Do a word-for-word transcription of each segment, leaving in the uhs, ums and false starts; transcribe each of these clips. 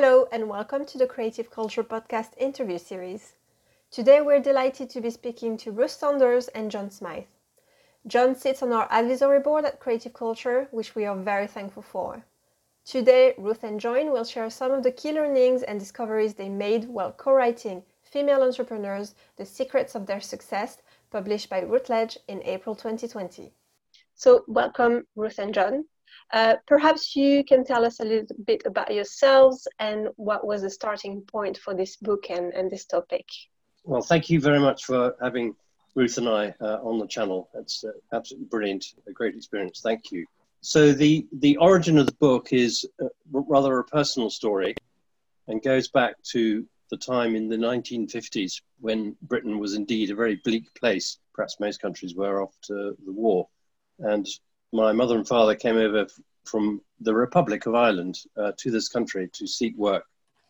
Hello and welcome to the Creative Culture Podcast interview series. Today we're delighted to be speaking to Ruth Saunders and John Smythe. John sits on our advisory board at Creative Culture, which we are very thankful for. Today, Ruth and John will share some of the key learnings and discoveries they made while co-writing Female Entrepreneurs, The Secrets of Their Success, published by Routledge in April twenty twenty. So welcome, Ruth and John. Uh, perhaps you can tell us a little bit about yourselves and what was the starting point for this book and, and this topic. Well, thank you very much for having Ruth and I uh, on the channel. It's uh, absolutely brilliant, a great experience. Thank you. So the, the origin of the book is uh, rather a personal story and goes back to the time in the nineteen fifties when Britain was indeed a very bleak place. Perhaps most countries were after the war. And my mother and father came over from the Republic of Ireland uh, to this country to seek work.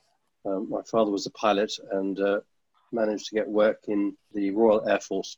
Um, my father was a pilot and uh, managed to get work in the Royal Air Force.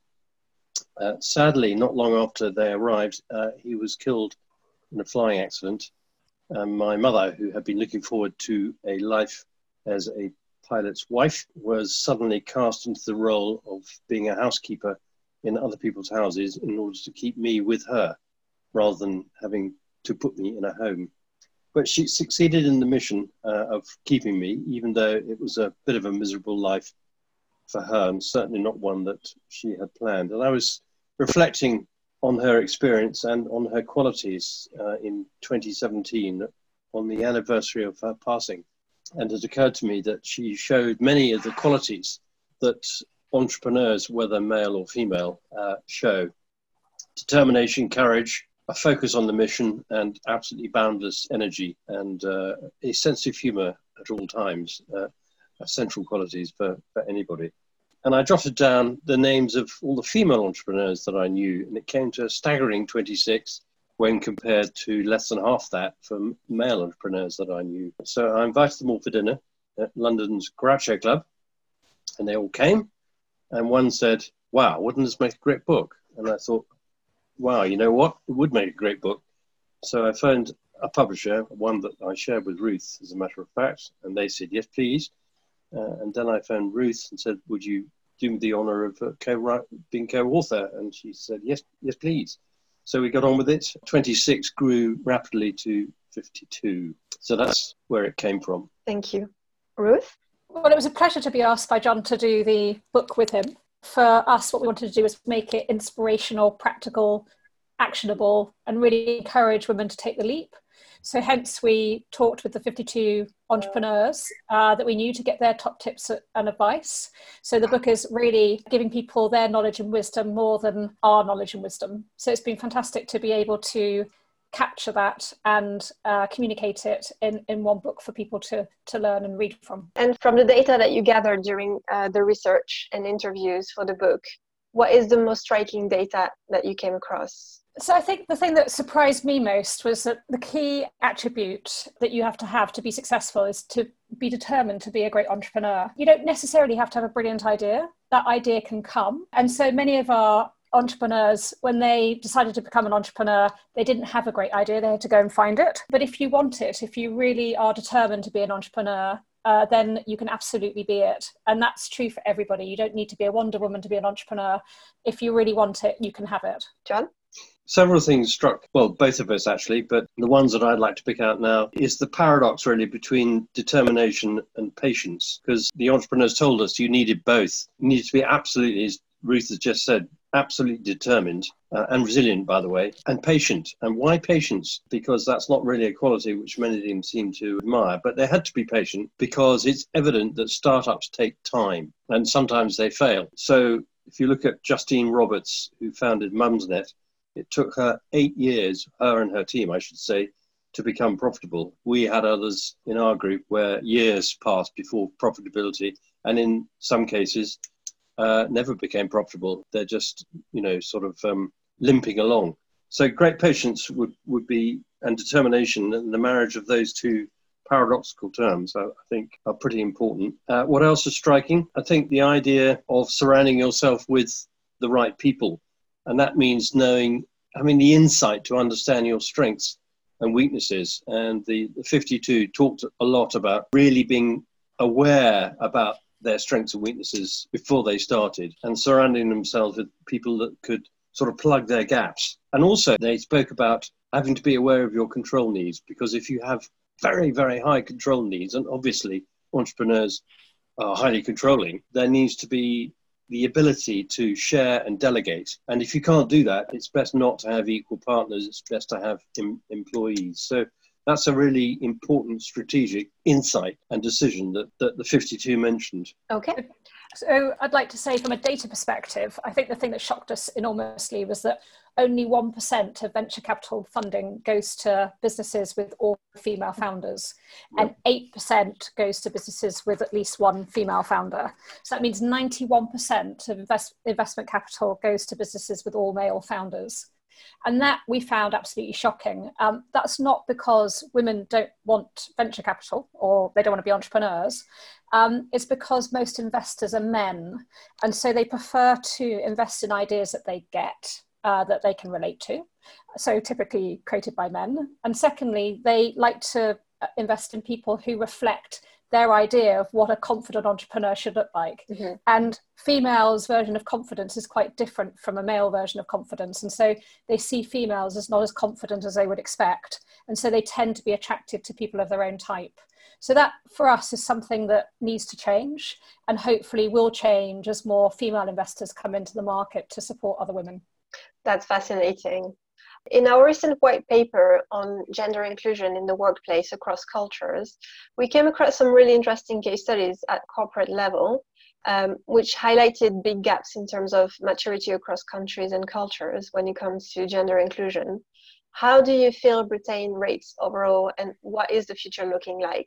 Uh, sadly, not long after they arrived, uh, he was killed in a flying accident. Um, my mother, who had been looking forward to a life as a pilot's wife, was suddenly cast into the role of being a housekeeper in other people's houses in order to keep me with her, rather than having to put me in a home. But she succeeded in the mission uh, of keeping me, even though it was a bit of a miserable life for her, and certainly not one that she had planned. And I was reflecting on her experience and on her qualities uh, in twenty seventeen, on the anniversary of her passing. And it occurred to me that she showed many of the qualities that entrepreneurs, whether male or female, uh, show. Determination, courage, a focus on the mission, and absolutely boundless energy, and uh, a sense of humor at all times, uh, are central qualities for, for anybody. And I jotted down the names of all the female entrepreneurs that I knew, and it came to a staggering twenty-six when compared to less than half that for male entrepreneurs that I knew. So I invited them all for dinner at London's Groucho Club, and they all came, and one said, "Wow, wouldn't this make a great book?" And I thought, wow, you know what? It would make a great book. So I phoned a publisher, one that I shared with Ruth, as a matter of fact, and they said, yes, please. Uh, and then I phoned Ruth and said, would you do me the honor of uh, co- being co-author? And she said, yes, yes, please. So we got on with it. twenty-six grew rapidly to fifty-two. So that's where it came from. Thank you. Ruth? Well, it was a pleasure to be asked by John to do the book with him. For us, what we wanted to do was make it inspirational, practical, actionable, and really encourage women to take the leap. So hence we talked with the fifty-two entrepreneurs uh, that we knew to get their top tips and advice. So the book is really giving people their knowledge and wisdom more than our knowledge and wisdom. So it's been fantastic to be able to capture that and uh, communicate it in, in one book for people to, to learn and read from. And from the data that you gathered during uh, the research and interviews for the book, what is the most striking data that you came across? So I think the thing that surprised me most was that the key attribute that you have to have to be successful is to be determined to be a great entrepreneur. You don't necessarily have to have a brilliant idea. That idea can come. And so many of our entrepreneurs, when they decided to become an entrepreneur, they didn't have a great idea. They had to go and find it. But if you want it, if you really are determined to be an entrepreneur, uh, then you can absolutely be it. And that's true for everybody. You don't need to be a Wonder Woman to be an entrepreneur. If you really want it, you can have it. John? Several things struck, well, both of us actually, but the ones that I'd like to pick out now is the paradox really between determination and patience, because the entrepreneurs told us you needed both. You needed to be absolutely, as Ruth has just said, absolutely determined uh, and resilient, by the way, and patient. And why patience? Because that's not really a quality which many of them seem to admire, but they had to be patient because it's evident that startups take time and sometimes they fail. So if you look at Justine Roberts, who founded Mumsnet, it took her eight years, her and her team, I should say, to become profitable. We had others in our group where years passed before profitability, and in some cases, uh, never became profitable. They're just, you know, sort of um, limping along. So great patience would, would be, and determination, and the marriage of those two paradoxical terms, I, I think, are pretty important. Uh, what else is striking? I think the idea of surrounding yourself with the right people. And that means knowing, having the insight to understand your strengths and weaknesses. And the, the fifty-two talked a lot about really being aware about their strengths and weaknesses before they started, and surrounding themselves with people that could sort of plug their gaps. And also they spoke about having to be aware of your control needs, because if you have very, very high control needs, and obviously entrepreneurs are highly controlling, there needs to be the ability to share and delegate. And if you can't do that, it's best not to have equal partners, it's best to have em- employees. So that's a really important strategic insight and decision that, that the fifty-two mentioned. Okay. So I'd like to say, from a data perspective, I think the thing that shocked us enormously was that only one percent of venture capital funding goes to businesses with all female founders, yep. and eight percent goes to businesses with at least one female founder. So that means ninety-one percent of invest- investment capital goes to businesses with all male founders. And that we found absolutely shocking. Um, that's not because women don't want venture capital or they don't want to be entrepreneurs. Um, it's because most investors are men. And so they prefer to invest in ideas that they get, uh, that they can relate to. So typically created by men. And secondly, they like to invest in people who reflect their idea of what a confident entrepreneur should look like. Mm-hmm. And females' version of confidence is quite different from a male version of confidence. And so they see females as not as confident as they would expect. And so they tend to be attracted to people of their own type. So that, for us, is something that needs to change, and hopefully will change as more female investors come into the market to support other women. That's fascinating. In our recent white paper on gender inclusion in the workplace across cultures, we came across some really interesting case studies at corporate level, um, which highlighted big gaps in terms of maturity across countries and cultures when it comes to gender inclusion. How do you feel Britain rates overall, and what is the future looking like?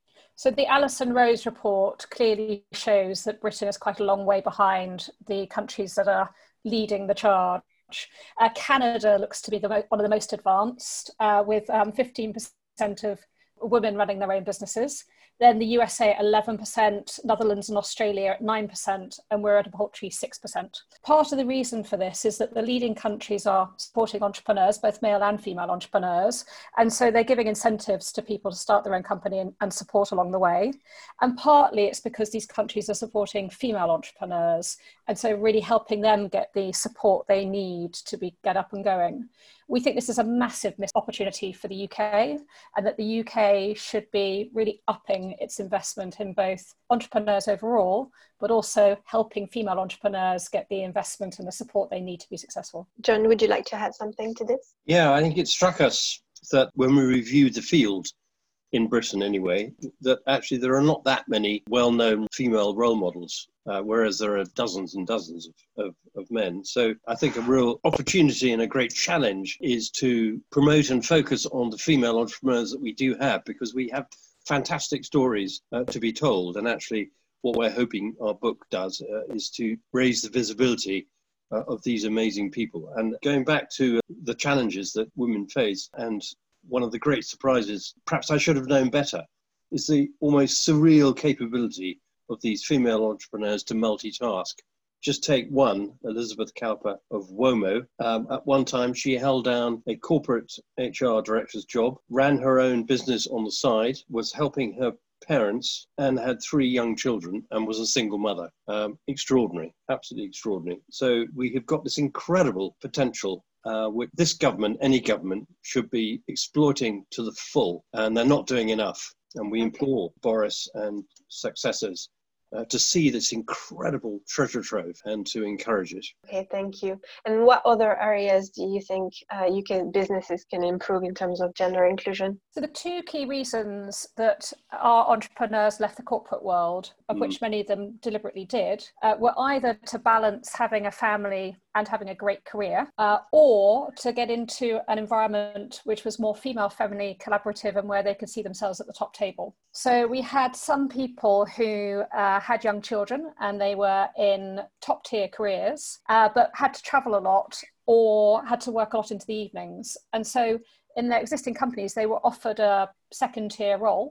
So the Alison Rose report clearly shows that Britain is quite a long way behind the countries that are leading the charge. Uh, Canada looks to be the mo- one of the most advanced, uh, with um, fifteen percent of women running their own businesses. Then the U S A at eleven percent, Netherlands and Australia at nine percent, and we're at a paltry six percent. Part of the reason for this is that the leading countries are supporting entrepreneurs, both male and female entrepreneurs, and so they're giving incentives to people to start their own company and, and support along the way. And partly it's because these countries are supporting female entrepreneurs, and so really helping them get the support they need to be get up and going. We think this is a massive missed opportunity for the U K, and that the U K should be really upping its investment in both entrepreneurs overall, but also helping female entrepreneurs get the investment and the support they need to be successful. John, would you like to add something to this? Yeah, I think it struck us that when we reviewed the field, in Britain anyway, that actually there are not that many well-known female role models, uh, whereas there are dozens and dozens of, of, of men. So I think a real opportunity and a great challenge is to promote and focus on the female entrepreneurs that we do have, because we have fantastic stories uh, to be told. And actually what we're hoping our book does uh, is to raise the visibility uh, of these amazing people. And going back to uh, the challenges that women face, and one of the great surprises, perhaps I should have known better, is the almost surreal capability of these female entrepreneurs to multitask. Just take one, Elizabeth Cowper of Womo. Um, at one time, she held down a corporate H R director's job, ran her own business on the side, was helping her parents, and had three young children, and was a single mother. Um, extraordinary, absolutely extraordinary. So we have got this incredible potential Uh, with this government, any government, should be exploiting to the full, and they're not doing enough. And we implore Boris and successors uh, to see this incredible treasure trove and to encourage it. Okay, thank you. And what other areas do you think uh, you can businesses can improve in terms of gender inclusion? So the two key reasons that our entrepreneurs left the corporate world, of mm. which many of them deliberately did, uh, were either to balance having a family and having a great career, uh, or to get into an environment which was more female-friendly, collaborative, and where they could see themselves at the top table. So we had some people who uh, had young children and they were in top-tier careers, uh, but had to travel a lot or had to work a lot into the evenings. And so in their existing companies, they were offered a second-tier role,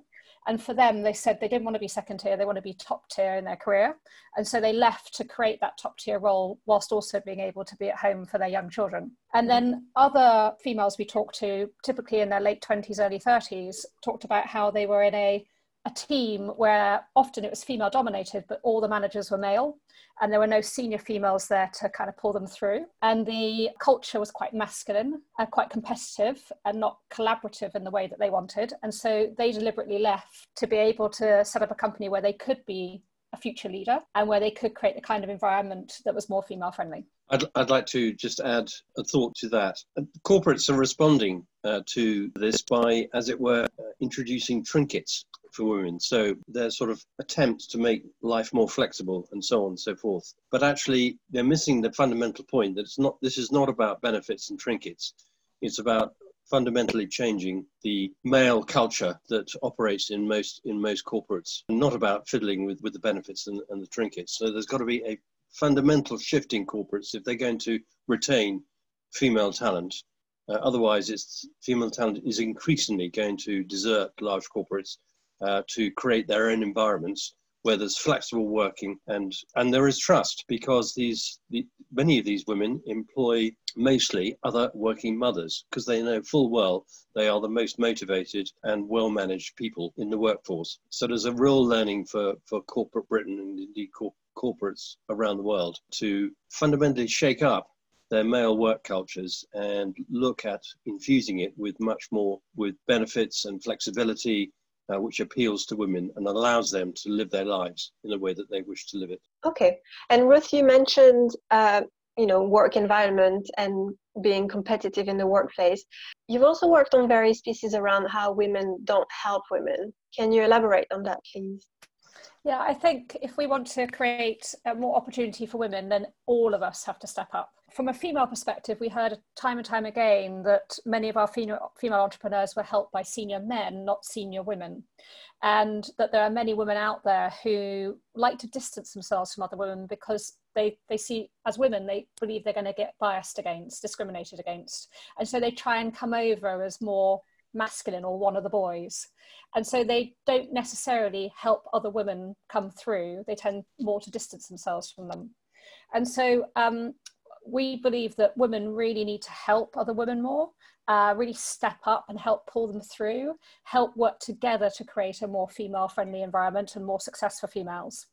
And for them, they said they didn't want to be second tier, they want to be top tier in their career. And so they left to create that top tier role whilst also being able to be at home for their young children. And then other females we talked to, typically in their late twenties, early thirties, talked about how they were in a, a team where often it was female dominated, but all the managers were male. And there were no senior females there to kind of pull them through. And the culture was quite masculine, uh, quite competitive and not collaborative in the way that they wanted. And so they deliberately left to be able to set up a company where they could be a future leader and where they could create the kind of environment that was more female friendly. I'd, I'd like to just add a thought to that. Corporates are responding uh, to this by, as it were, uh, introducing trinkets for women. So their sort of attempts to make life more flexible and so on and so forth. But actually, they're missing the fundamental point that it's not. This is not about benefits and trinkets. It's about fundamentally changing the male culture that operates in most in most corporates, and not about fiddling with, with the benefits and, and the trinkets. So there's got to be a fundamental shift in corporates if they're going to retain female talent. Uh, otherwise, it's female talent is increasingly going to desert large corporates uh, to create their own environments where there's flexible working and and there is trust, because these the, many of these women employ mostly other working mothers because they know full well they are the most motivated and well-managed people in the workforce. So there's a real learning for, for corporate Britain and indeed corporate corporates around the world to fundamentally shake up their male work cultures and look at infusing it with much more with benefits and flexibility, uh, which appeals to women and allows them to live their lives in the way that they wish to live it. Okay. And Ruth, you mentioned, uh, you know, work environment and being competitive in the workplace. You've also worked on various pieces around how women don't help women. Can you elaborate on that, please? Yeah, I think if we want to create uh, more opportunity for women, then all of us have to step up. From a female perspective, we heard time and time again that many of our female, female entrepreneurs were helped by senior men, not senior women. And that there are many women out there who like to distance themselves from other women because they, they see, as women, they believe they're going to get biased against, discriminated against. And so they try and come over as more masculine or one of the boys. And so they don't necessarily help other women come through. They tend more to distance themselves from them. And so um, we believe that women really need to help other women more, uh, really step up and help pull them through, help work together to create a more female-friendly environment and more success for females.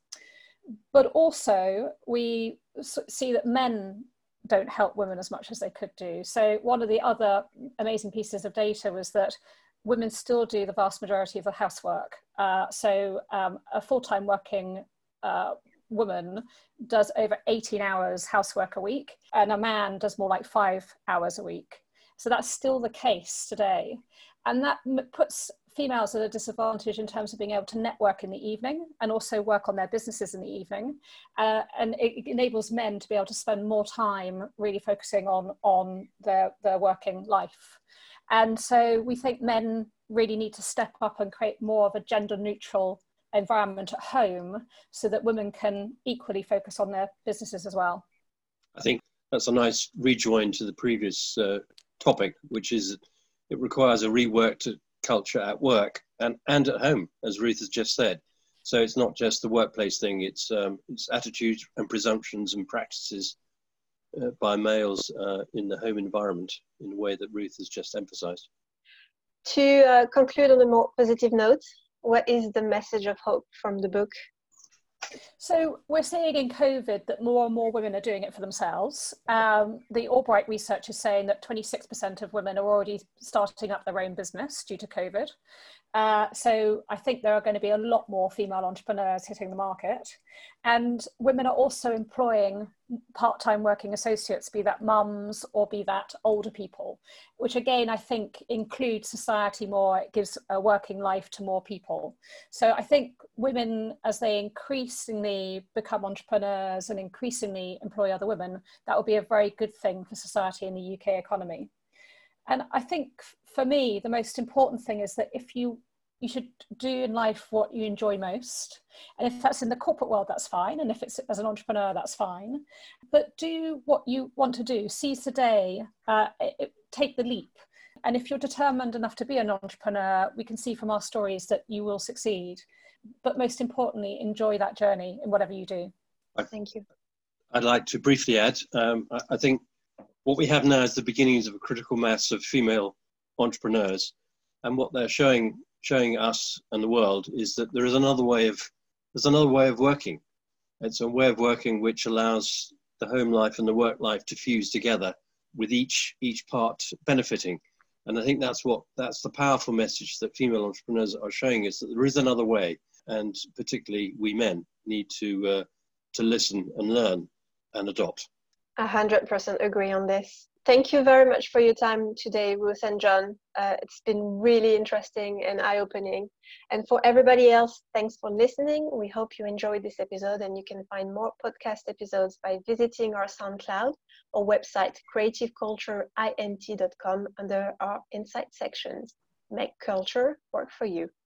But also we see that men don't help women as much as they could do. So one of the other amazing pieces of data was that women still do the vast majority of the housework. Uh, so um, a full-time working uh, woman does over eighteen hours housework a week, and a man does more like five hours a week. So that's still the case today. And that puts females at a disadvantage in terms of being able to network in the evening and also work on their businesses in the evening. Uh, and it enables men to be able to spend more time really focusing on, on their, their working life. And so we think men really need to step up and create more of a gender neutral environment at home so that women can equally focus on their businesses as well. I think that's a nice rejoin to the previous uh, topic, which is it requires a reworked culture at work and, and at home, as Ruth has just said. So it's not just the workplace thing, it's, um, it's attitudes and presumptions and practices uh, by males uh, in the home environment in a way that Ruth has just emphasized. To uh, conclude on a more positive note, what is the message of hope from the book? So we're seeing in COVID that more and more women are doing it for themselves. Um, the Albright research is saying that twenty-six percent of women are already starting up their own business due to COVID. Uh, so I think there are going to be a lot more female entrepreneurs hitting the market. And women are also employing part-time working associates, be that mums or be that older people, which again, I think includes society more. It gives a working life to more people. So I think women, as they increasingly become entrepreneurs and increasingly employ other women, that will be a very good thing for society and the U K economy. And I think for me, the most important thing is that if you, you should do in life what you enjoy most. And if that's in the corporate world, that's fine. And if it's as an entrepreneur, that's fine. But do what you want to do. Seize the day, uh, it, take the leap. And if you're determined enough to be an entrepreneur, we can see from our stories that you will succeed. But most importantly, enjoy that journey in whatever you do. Thank you. I'd like to briefly add, um, I, I think what we have now is the beginnings of a critical mass of female entrepreneurs. And what they're showing showing us and the world is that there is another way of there's another way of working. It's a way of working which allows the home life and the work life to fuse together, with each each part benefiting. And I think that's what that's the powerful message that female entrepreneurs are showing, is that there is another way, and particularly we men need to uh, to listen and learn and adopt. A hundred percent agree on this. Thank you very much for your time today, Ruth and John. Uh, it's been really interesting and eye-opening. And for everybody else, thanks for listening. We hope you enjoyed this episode, and you can find more podcast episodes by visiting our SoundCloud or website creative culture int dot com under our Insight sections. Make culture work for you.